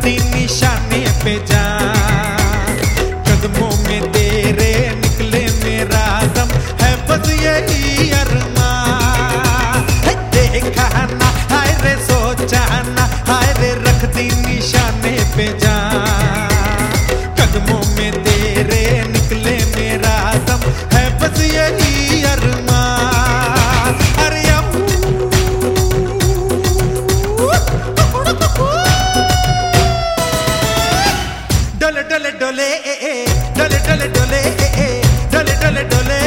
दी निशाने पे जा। कदमों में तेरे निकले मेरा दम, है बस यही अरमान। देखा ना हाय रे सोचा ना, हाय रे रख दी निशाने पे जा। कदमों में तेरे निकले मेरा दम, है बस यही अरमान। अरे डोले डोले डोले डोले डोले डोले डोले डोले डोले।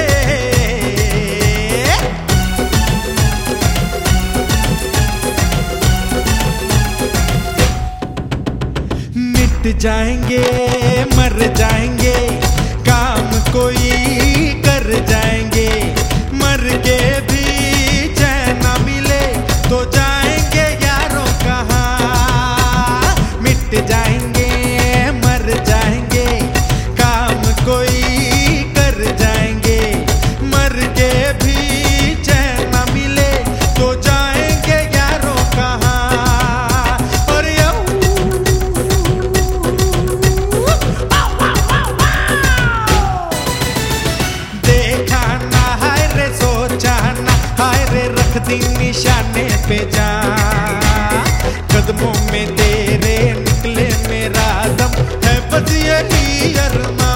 मिट जाएंगे मर जाएंगे, काम कोई कर जाएंगे। मर के भी चैन ना मिले तो जाएंगे यारों कहाँ। मिट जाएंगे मर जाएंगे, काम कोई कर जाएंगे। मर के भी चैन ना मिले तो जाएंगे यारों कहाँ। और देखा ना हाय रे सोचा ना, हाय रे रख दी निशाने पे जा। कदमों में तेरे निकले मेरा दम, है बस यही अरमान।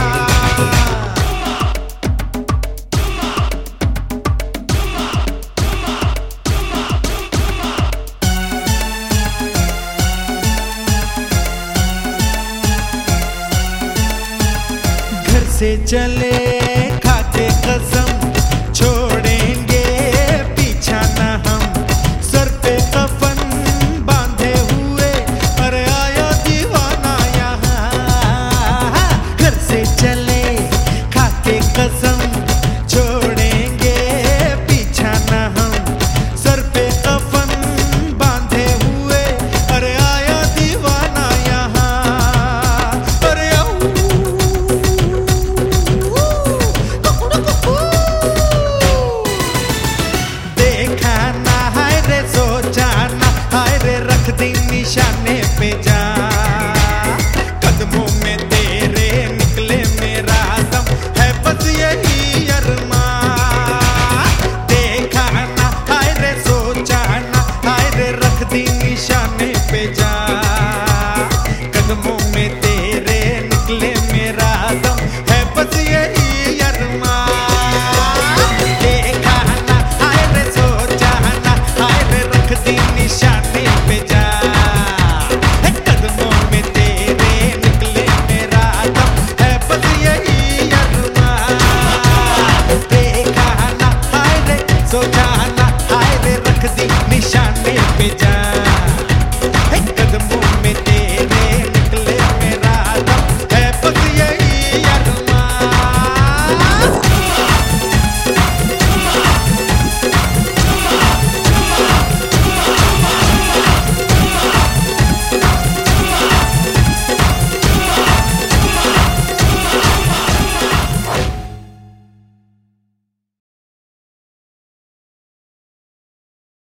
घर से चले खाते कसम, छोड़ेंगे पीछा ना हम। सर पे कफन बांधे हुए, अरे आया दीवाना यहाँ। घर से चले खाते कसम, छोड़ेंगे पीछा ना हम। सर पे कफन बांधे हुए, अरे आया दीवाना यहाँ। अरे देखा ना हाय रे सोचा ना, हाय रे रख दी निशाने